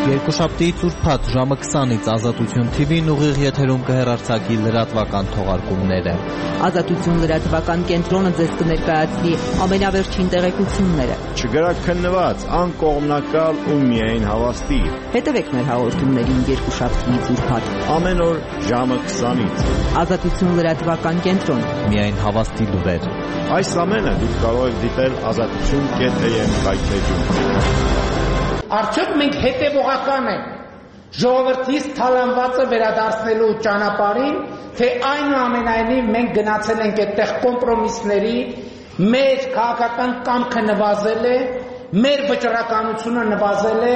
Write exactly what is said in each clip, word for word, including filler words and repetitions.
Երկուշաբթիից ուրբաթ ժամը քսանից Ազատություն թի վին ուղիղ եթերում կհեռարձակի լրատվական թողարկումները։ Ազատություն լրատվական կենտրոնը ձեզ կներկայացնի ամենավերջին տեղեկությունները։ Չգրաքննված, անկողմնակալ ու միայն հավաստի։ Հետևեք մեր հաղորդումներին երկուշաբթիից ուրբաթ ամեն օր ժամը քսանից։ Ազատություն լրատվական կենտրոն։ Միայն հավաստի լուրեր։ Այս ամենը դուք կարող եք դիտել ազատություն կետ am կայքէջում։ Արդյոք մենք հետևողական ենք ժողովրդից թալանվածը վերադարձնելու ճանապարհին, թե այնուամենայնիվ մենք գնացել ենք այդտեղ կոմպրոմիսների, մեր քաղաքական կամքը նվազել է, մեր վճռականությունը նվազել է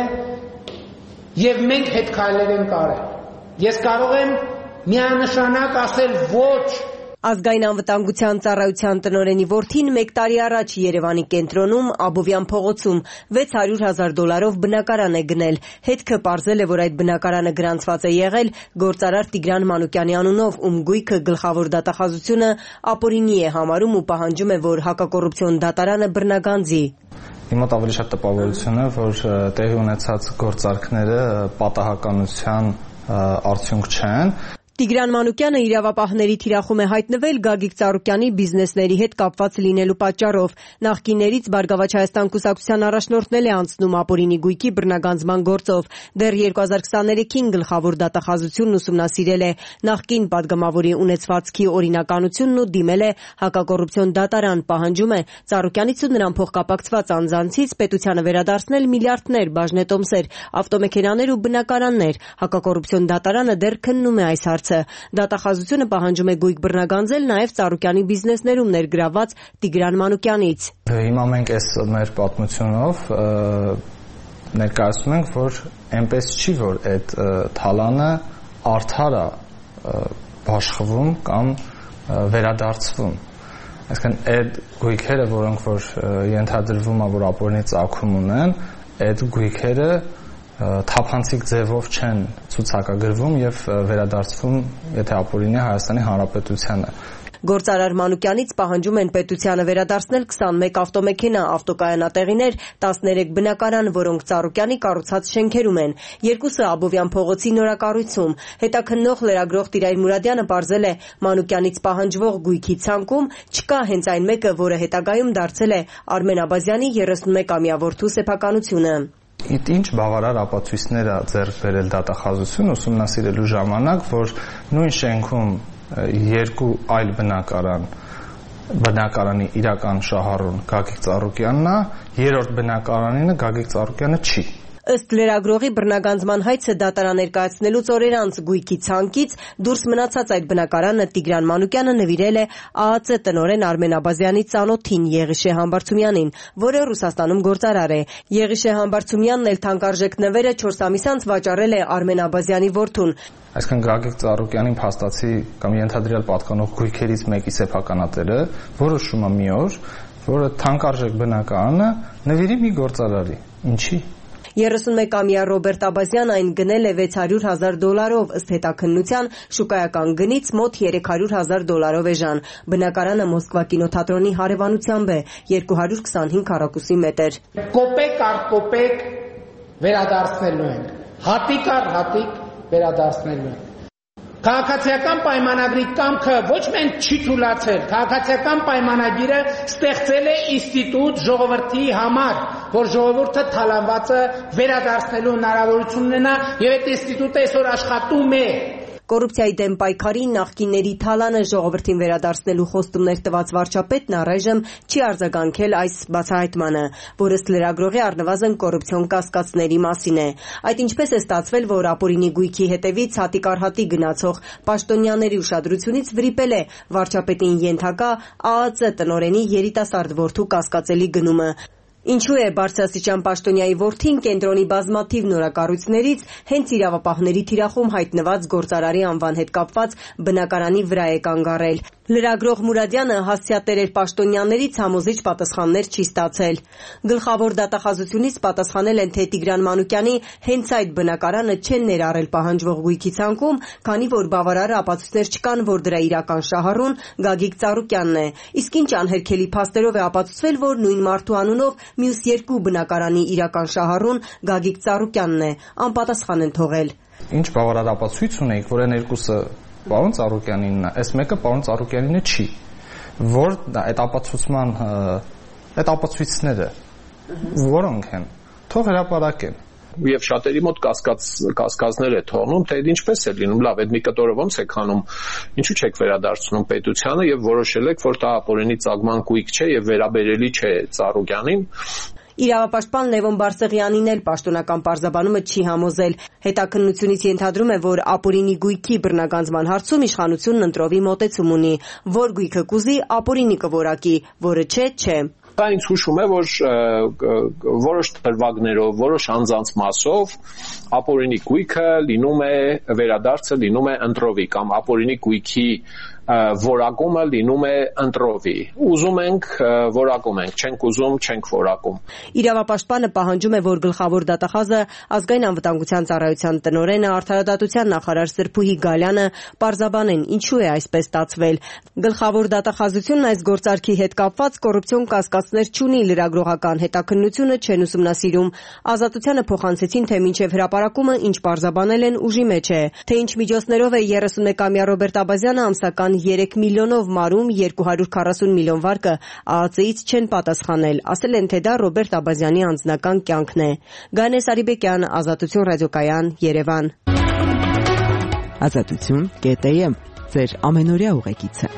եւ մենք հետ քայլեր ենք արել։ Ես կարող եմ միանշանակ ասել ոչ։ Ազգային անվտանգության ծառայության տնօրենի որդին մեկ տարի առաջ Երևանի կենտրոնում Աբովյան փողոցում վեց հարյուր հազար դոլարով բնակարան է գնել։ Հետքը պարզել է, որ այդ բնակարանը գրանցված է եղել գործարար Տիգրան Մանուկյանի անունով, ում գույքը գլխավոր դատախազությունը ապօրինի է համարում ու պահանջում է, որ հակակոռուպցիոն դատարանը բռնագանձի։ Իմ մոտ ավելի շատ տպավորություն է, որ տեղի ունեցած գործարքները պատահականության արդյունք չեն։ Տիգրան Մանուկյանը իրավապահների թիրախում է հայտնվել Գագիկ Ծառուկյանի բիզնեսների հետ կապված լինելու պատճառով։ Նախկիններից Բարգավաճ Հայաստան կուսակցության առաջնորդն է անցնում ապօրինի գույքի բռնագանձման գործով։ Դեռ երկու հազար քսաներեքին գլխավոր դատախազությունն ուսումնասիրել է նախկին падգամավորի ունեցվածքի օրինականությունն ու դիմել է հակակոռուպցիոն դատարան, պահանջում է Ծառուկյանից ու նրան փոխկապակցված անձանցից պետությանը վերադարձնել միլիարդներ, բաժնետոմսեր, ավտոմեքենաներ ու բնակարաններ։ Հակակոռուպցիոն դատարանը դեռ քննում է այս հարցը։ Դատախազությունը պահանջում է գույք բռնագանձել նաև Ծառուկյանի բիզնեսներում ներգրավված Տիգրան Մանուկյանից։ Հիմա մենք այս մեր պատմությունով ներկայացնում ենք, որ այնպես չի, որ այդ թալանը արդար է բաշխվում կամ վերադարձվում։ Այսինքն այդ գույքերը, որոնք որ ենթադրվում է, որ ապօրինի ծագում ունեն, այդ գույքերը թափանցիկ ձևով չեն ցուցակագրվում եւ վերադարձվում, եթե ապօրինի է Հայաստանի Հանրապետությանը։ Գործարար Մանուկյանից պահանջում են պետությանը վերադարձնել քսանմեկ ավտոմեքենա, ավտոկայանատեղիներ, տասներեք բնակարան, որոնք Ծառուկյանի կառուցած շենքերում են։ Երկուսը Աբովյան փողոցի նորակառույցում։ Հետաքննող լրագրող Տիրայր Մուրադյանը պարզել է, Մանուկյանից պահանջվող գույքի ցանկում չկա հենց այն մեկը, որը հետագայում դարձել է Արմեն Աբազյանի երեսունմեկամյա որդու սեփականությունը։ Ինչ բավարար ապացույցներ է ձեռք բերել դատախազությունը ուսումնասիրելու ժամանակ, որ նույն շենքում երկու այլ բնակարան բնակարանի իրական շահառուն Գագիկ Ծառուկյանն է, երրորդ բնակարանինը Գագիկ Ծառուկյանը չի։ Ըստ լրագրողի բռնագանձման հայցը դատարան ներկայացնելուց օրեր անց գույքի ցանկից դուրս մնացած այդ բնակարանը Տիգրան Մանուկյանը նվիրել է ԱԱԾ տնօրեն Արմեն Աբազյանի ծանոթին Եղիշե Համբարձումյանին, որը Ռուսաստանում գործարար է։ Եղիշե Համբարձումյանն էլ թանկարժեք նվերը չորս ամիս անց վաճառել է Արմեն Աբազյանի որդուն։ Այսինքն Գագիկ Ծառուկյանին փաստացի կամ ենթադրյալ պատկանող գույքերից մեկի սեփականատերը որոշում է մի օր, որը թանկարժեք բնակարանը նվիրի մի գործարարի։ Ինչի՞։ երեսունմեկամյա Ռոբերտ Աբազյանը այն գնել է վեց հարյուր հազար դոլարով, ըստ հետաքննության շուկայական գնից մոտ երեք հարյուր հազար դոլարով էժան։ Բնակարանը Մոսկվա կինոթատրոնի հարևանությամբ է, երկու հարյուր քսանհինգ քառակուսի մետր։ Կոպեկ առ կոպեկ վերադարձնելու ենք։ Հատիկ առ հատիկ վերադարձնելու ենք։ Քաղաքացիական պայմանագրի կամքը ոչ միայն չի թույլատրել, քաղաքացիական պայմանագիրը ստեղծել է ինստիտուտ ժողովրդի համար, որ ժողովուրդը թալանվածը վերադարձնելու հնարավորություն ունենա, եւ այդ ինստիտուտը այսօր աշխատում է։ Կոռուպցիայի դեմ պայքարի նախկինների թալանը ժողովրդին վերադարձնելու խոստումներ տված վարչապետն առայժմ չի արձագանքել այս բացահայտմանը, որ ըստ լրագրողի առնվազն կոռուպցիոն կասկածների մասին է։ Այդ ինչպես է ստացվել, որ ապօրինի գույքի հետևից հատիկ առ հատիկ գնացող պաշտոնյաների ուշադրությունից վրիպել է վարչապետին ենթակա ԱԱԾ տնօրենի երիտասարդ որդու կասկածելի գնումը։ Ինչու է բարձրաստիճան պաշտոնյայի որդին կենտրոնի բազմաթիվ նորակառույցներից հենց իրավապահների թիրախում հայտնված գործարարի անվան հետ կապված բնակարանի վրա է կանգ առել։ Լրագրող Մուրադյանը հասցեատեր էր պաշտոնյաներից համոզիչ պատասխաններ չի ստացել։ Գլխավոր դատախազությունից պատասխանել են, թե Տիգրան Մանուկյանի հենց այդ բնակարանը չեն ներառել պահանջվող գույքի ցանկում, քանի որ բավարար ապացույցներ չկան, որ դրա իրական շահառուն Գագիկ Ծառուկյանն է։ Իսկ ինչ անհերքելի փաստերով է ապացուցվել, որ նույն մարդու անունով մյուս երկու բնակարանի իրական շահառուն Գագիկ Ծառուկյանն է, անպատասխան են թողել։ Ինչ բավարարապացույց ունեիք, որ այն երկուսը պարոն Ծառուկյանինն է, այս մեկը պարոն Ծառուկյանինը չի, որ այդ ապացուցման այդ ապացույցները որոնք են, թող հրապարակեն։ Եվ շատերի մոտ կասկած կասկածներ է թողնում, թե ինչպես է լինում, լավ, այդ մի կտորը ոնց է քանում, ինչու չեք վերադարձնում պետությանը եւ որոշել եք, որ դա ապօրինի ծագման կույք չէ եւ վերաբերելի չէ Ծառուկյանին։ Իրավապաշտպան Լևոն Բարսեղյանին էլ պաշտոնական պարզաբանումը չի համոզել։ Հետաքննությունից ենթադրում է, որ ապօրինի գույքի բռնագանձման հարցում իշխանությունն ընտրովի մոտեցում ունի, որ գույքը կուզի ապօրինի կորակի, որը չէ, չէ։ Դա ինձ հուշում է, որ որոշ դրվագներով, որոշ անձանց մասով ապօրինի գույքը լինում է վերադարձը լինում է ընտրովի կամ ապօրինի գույքի որակումը լինում է ընտրովի։ Ուզում ենք որակում ենք, չենք ուզում չենք որակում։ Իրավապաշտպանը պահանջում է, որ գլխավոր դատախազը ազգային անվտանգության ծառայության տնօրենը արդարադատության նախարար Սրփուհի Գալյանը պարզաբանեն ինչու է այսպես ստացվել։ Գլխավոր դատախազությունն այս գործարքի հետ կապված կոռուպցիոն կասկածներ չունի, լրագրողական հետաքննությունը չեն ուսումնասիրում։ Ազատությանը փոխանցեցին, թե մինչև հրապարակումը ինչ պարզաբանել են ուժի մեջ է, թե ինչ միջոցներով է երեսունմեկամյա Ռոբերտ Աբազյանը ամսական երեք միլիոնով մարում երկու հարյուր քառասուն միլիոն վարկը ԱԱԾ-ից չեն պատասխանել, ասել են, թե դա Ռոբերտ Աբազյանի անձնական կյանքն է։ Գանե Սարիբեկյան, Ազատություն ռադիոկայան, Երևան։ Ազատություն կետ էմ ձեր ամենօրյա ուղեկիցը։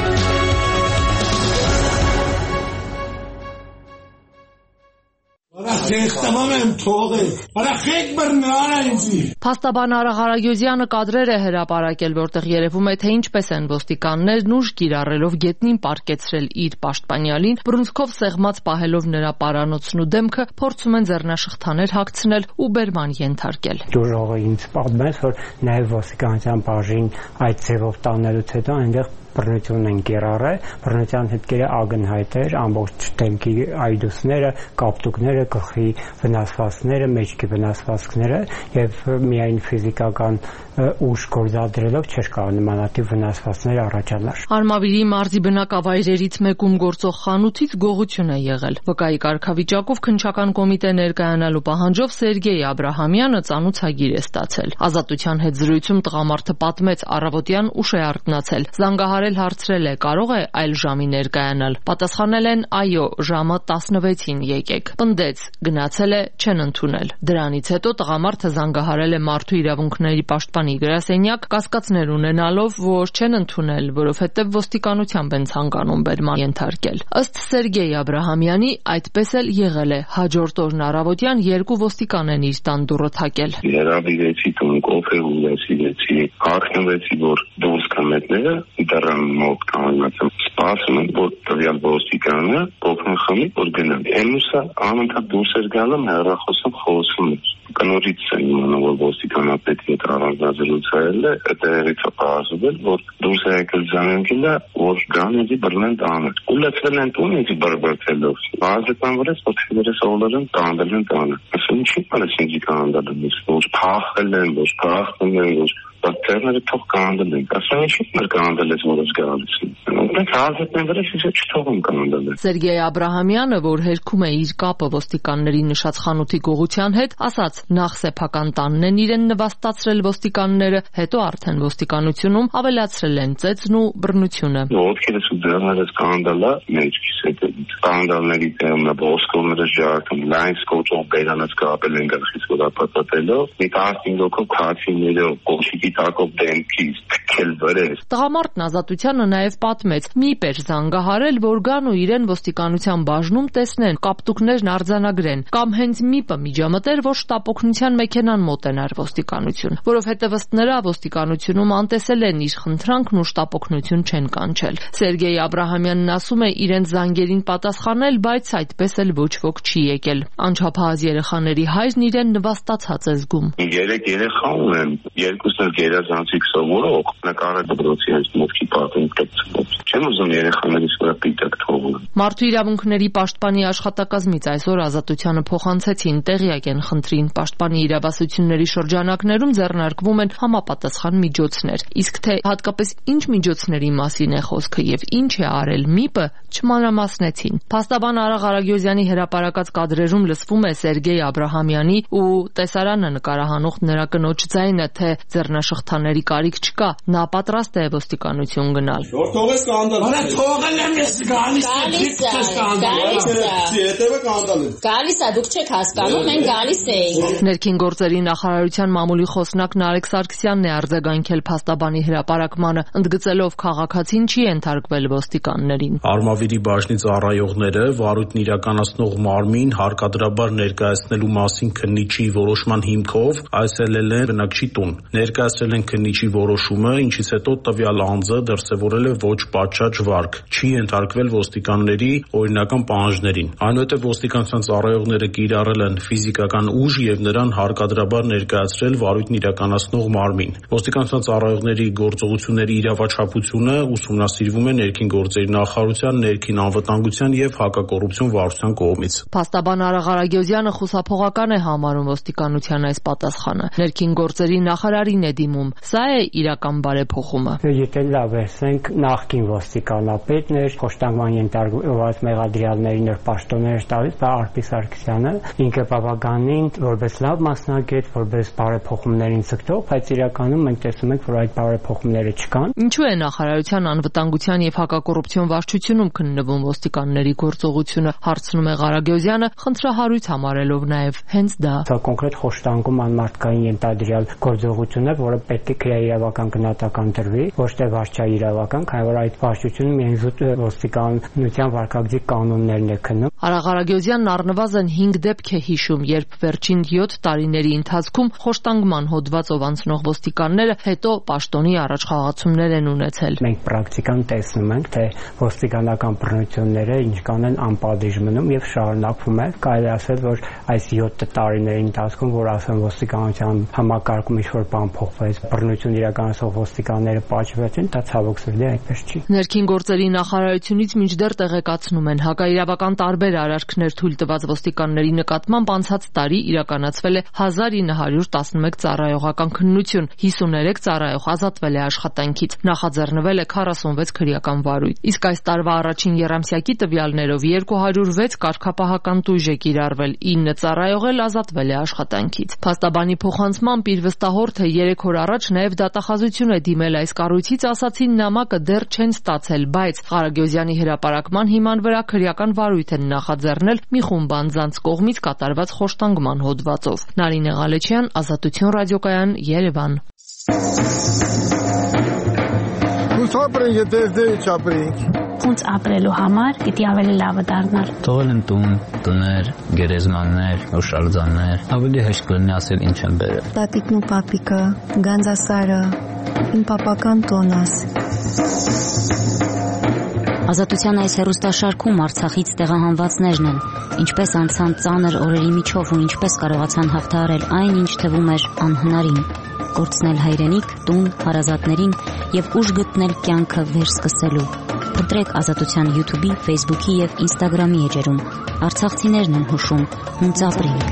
Փաստաբան Արա Ղարագյուզյանը կադրեր է հրապարակել, որտեղ երևում է, թե ինչպես են ոստիկաններն ուժ կիրառելով գետնին պառկեցրել իր պաշտպանյալին, բռունցքով սեղմած պահելով նրա պարանոցն ու դեմքը, փորձում են ձեռնաշղթաներ հագցնել ու բերման ենթարկել։ Դժողը ինձ պատմեց, որ նաև ոստիկանության բաժին այդ ձևով տանելուց հետո այնտեղ բռնություն են կիրառել, բռնության հետքերը ակնհայտ էր, ամբողջ դեմքի այդուսները, կապտուկները, գլխի վնասվածքները, մեջքի վնասվածքները եւ միայն ֆիզիկական ուժ գործադրելով չէր կարող նմանատիպ վնասվածքներ առաջանալ։ Արմավիրի մարզի բնակավայրերից մեկում գործող խանութից գողություն է եղել։ Վկայի կարգավիճակով քննչական կոմիտե ներկայանալու պահանջով Սերգեյ Աբրահամյանը ծանուցագիր է ստացել։ Ազատության հետ զրույցում տղամարդը պատմեց առավոտյան ուշ է արթնացել, զանգահարել հարցրել է կարող է այլ ժամի ներկայանալ։ Պատասխանել են այո, ժամը տասնվեցին եկեք։ Պնդեց, գնացել է, չեն ընդունել։ Դրանից հետո տղամարդը զանգահարել է մարդու իրավունքների պաշտպանի գրասենյակ, կասկածներ ունենալով, որ չեն ընդունել, որովհետև ոստիկանությամբ են ցանկանում բերման ենթարկել։ Ըստ Սերգեյ Աբրահամյանի, այդպես էլ եղել է։ Հաջորդ օրն առավոտյան երկու ոստիկան են իր տան դուռը թակել։ Հրավիրեցի տուն, կոֆե ուզեցի, հարցնվեցի, որ դուրս կամետները դրան մոտ կանգնած եմ, սպասում եմ, որ տվյալ ոստիկանը փոխն խմի, որ գնա։ Էմուսը անընդհատ դուրս էր գալում, հեռախոսում խոսում էր։ Կնորից են իմանում, որ ոստիկանապետի հետ առանձնազրուցել է, այդերից է պարզվել, որ դուրս է եկել զանգելը, որ գանեզի բռնեն տանը։ Ու լեցվել են տուն ինձ բրբրթելով։ Ազատան վրաց ոտքերը սովորեն տանել են տանը։ Ասում ինչի՞ բանս ինձ կանանդալում, որ փախել են, որ փախել են, որ բացերները թող կանանդել են։ Ասում ինչի՞ մեր կանանդել ես որոշ գալիս։ Մենք ազատեն վրաց ինչ չթողում կանանդել։ Սերգեյ Աբրահամյանը, որ հերքում է իր կապը ոստիկանների նշած խանութի գողության հետ, ասաց նախ սեփական տանն են իրեն նվաստացրել ոստիկանները, հետո արդեն ոստիկանությունում ավելացրել են ծեծն ու բռնությունը։ Ոտքերս ու ձեռներս կանանդալա, մեջքիս հետ կանանդալների տեղը ոսկորները ժարկում, լայն սկոչով բերանից կապել են գլխից որապատատելով, մի տասնհինգ հոգով քացիներով, կոշիկի տակով դեմքից թքել վրես։ Տղամարդն Ազատությանը նաև պատմեց, մի պեր զանգահարել, որ գան ու իրեն ոստիկանության բաժնում տեսնեն, կապտուկներն արձանագրեն, կամ հենց միպը միջամտեր, որ շտապօգնության մեքենան մոտենար ոստիկանություն, որովհետև ըստ նրա ոստիկանությունում անտեսել են իր խնդրանքն ու շտապօգնություն չեն կանչել։ Սերգեյ Աբրահամյանն ասում է իրենց զանգերին պատասխանել, բայց այդպես էլ ոչ ոք չի եկել։ Անչափահաս երեխաների հայրն իրեն նվաստացած է զգում։ Երեք երեխա ունեմ, երկուսն էլ գերազանցիկ սովորող նկարը դպրոցի այս մոտքի պատին կծնով։ Չեմ ուզում երեխաներիս վրա պիտակ թողնել։ Մարդու իրավունքների պաշտպանի աշխատակազմից այսօր Ազատությանը փոխանցեցին տեղյակ են խնդրին։ Պաշտպանի իրավասությունների շրջանակներում ձեռնարկվում են համապատասխան միջոցներ։ Իսկ թե հատկապես ինչ միջոցների մասին է խոսքը եւ ինչ է արել ՄԻՊ-ը, չմանրամասնեցին։ Փաստաբան Արա Ղարագյոզյանի հրապարակած կադրերում լսվում է Սերգեյ Աբրահամյանի ու տեսարանը նկարահանող նրա կնոջ ձայնը, թե ձեռնաշղթաների կարիք չկա, նա պատրաստ է ոստիկանություն գնալ։ Որ թողես կանդալ։ Արա թողել եմ ես գալիս է։ Գալիս է, դուք չեք հասկանում, մենք գալիս էինք։ Ներքին գործերի նախարարության մամուլի խոսնակ Նարեկ Սարգսյանն է արձագանքել փաստաբանի հրապարակմանը, ընդգծելով քաղաքացին չի ենթարկվել ոստիկաններին։ Արմավիրի բաժնի ծառայողները վարույթն իրականացնող մարմին հարկադրաբար ներկայացնելու մասին քննիչի որոշման հիմքով այցելել են բնակչի տուն։ Ներկայացրել են քննիչի որոշումը, ինչից հետո տվյալ անձը դրսևորել է ոչ պատշաճ վարք, չի ենթարկվել ոստիկանների օրինական պահանջներին։ Այնուհետև ոստիկանության ծառայողները կիրառել են ֆիզիկական ուժ եւ նրան հարկադրաբար ներկայացրել վարույթն իրականացնող մարմին։ Ոստիկանության ծառայողների գործողությունների իրավաչափությունը ուսումնասիրվում է ներքին գործերի նախարարության ներքին անվտանգության եւ հակակոռուպցիոն վարչության կողմից։ Փաստաբան Արա Ղարագյոզյանը խուսափողական է համարում ոստիկանության այս պատասխանը։ Ներքին գործերի նախարարին է դիմում։ Սա է իրական բարեփոխումը։ Եթե լավ ասենք, նախկին ոստիկանապետն էր, խոշտանգման ենթարկված մեղադրյալներին էր պաշտոններ տալիս, դա Արփի Սարգսյանը, ինքը բավականին որպես լավ մասնագետ, որպես բարեփոխումներին ցկտող, բայց իրականում մենք տեսնում ենք, որ այդ բարեփոխումները չկան։ Ինչու է նախարարության անվտանգության եւ հակակոռուպցիոն վարչությունում քննվում ոստիկանների գործողությունը, հարցնում է Ղարագյոզյանը, խնդրահարույց համարելով նաեւ հենց դա։ Սա կոնկրետ խոշտանգում անմարդկային ենթադրյալ գործողություն է, որը պետք է քրեաիրավական գնահատական տրվի, ոչ թե վարչաիրավական, քանի որ այդ վարչությունը միայն զուտ ոստիկանության վարքագծի կանոններն է քննում։ Արա Ղարագյոզյանն առնվազն հինգ դեպք է հիշում, երբ վերջին յոթ տարիների ընթացքում խոշտանգման հոդվածով անցնող ոստիկանները հետո պաշտոնի առաջխաղացումներ են ունեցել։ Մենք պրակտիկան տեսնում ենք, թե ոստիկանական բռնությունները ինչքան են անպատիժ մնում եւ շարունակվում է։ Կարելի ասել, որ այս յոթ տարիների ընթացքում, որ ասեմ ոստիկանության համակարգում ինչ-որ բան փոխվեց, բռնություն իրականացող ոստիկանները պաճվեցին, դա ցավոք սրտի այդպես չի։ Ներքին գործերի նախարարությունից մինչդեռ տեղեկացնում են, հակաիրավական տարբեր արարքներ թույլ տված ոստիկանների նկատմամբ անցած տարի իրականացվել է հազար ինը հարյուր տասնմեկ ծառայողական քննություն, հիսուներեք ծառայող ազատվել է աշխատանքից, նախաձեռնվել է քառասունվեց քրեական վարույթ։ Իսկ այս տարվա առաջին եռամսյակի տվյալներով երկու հարյուր վեց կարգապահական տույժ է կիրառվել, ինը ծառայող էլ ազատվել է աշխատանքից։ Փաստաբանի փոխանցմամբ իր վստահորդը երեք օր առաջ նաև դատախազություն է դիմել այս կառույցից, ասացին նամակը դեռ չեն ստացել, բայց Ղարագյոզյանի հրապարակման հիման վրա քրեական վարույթ են նախաձեռնել մի խումբ անձանց կողմից կատարված խոշտանգման հոդվածով։ Նարինե Ղալեչյան, Ազատություն ռադիոկայան, Երևան։ Ոնց ապրենք, եթե դե չապրենք։ Ոնց ապրելու համար պիտի ավելի լավը դառնար։ Թողել են տուն, տներ, գերեզմաններ, հուշարձաններ, ավելի հեշտ կլինի ասել ինչ են բերել։ Տատիկն ու պապիկը, Գանձասարը, իմ պապական տոնս։ Ազատության այս հեռուստաշարքում Արցախից տեղահանվածներն են, ինչպես անցան ծանր օրերի միջով ու ինչպես կարողացան հաղթահարել այն, ինչ թվում էր անհնարին, կորցնել հայրենիք, տուն, հարազատներին եւ ուժ գտնել կյանքը վերսկսելու։ Փնտրեք Ազատության YouTube-ի, Facebook-ի եւ Instagram-ի էջերում։ Արցախցիներն են հուշում, ոնց ապրենք։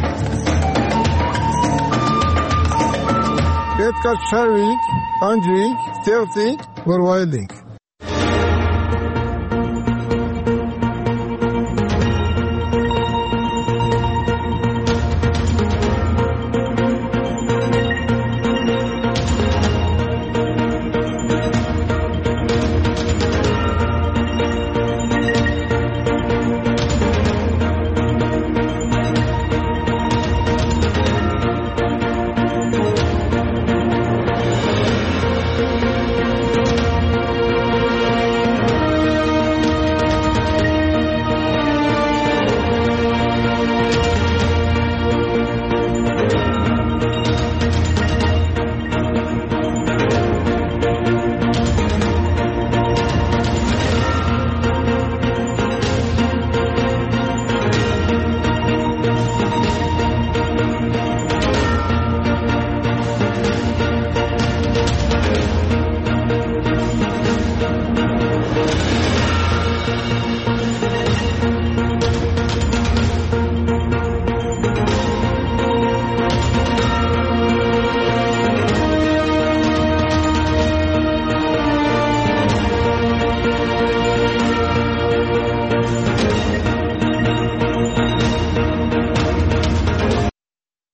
Պետք է շարվենք, անջրենք, ստեղծենք, որ վայելենք։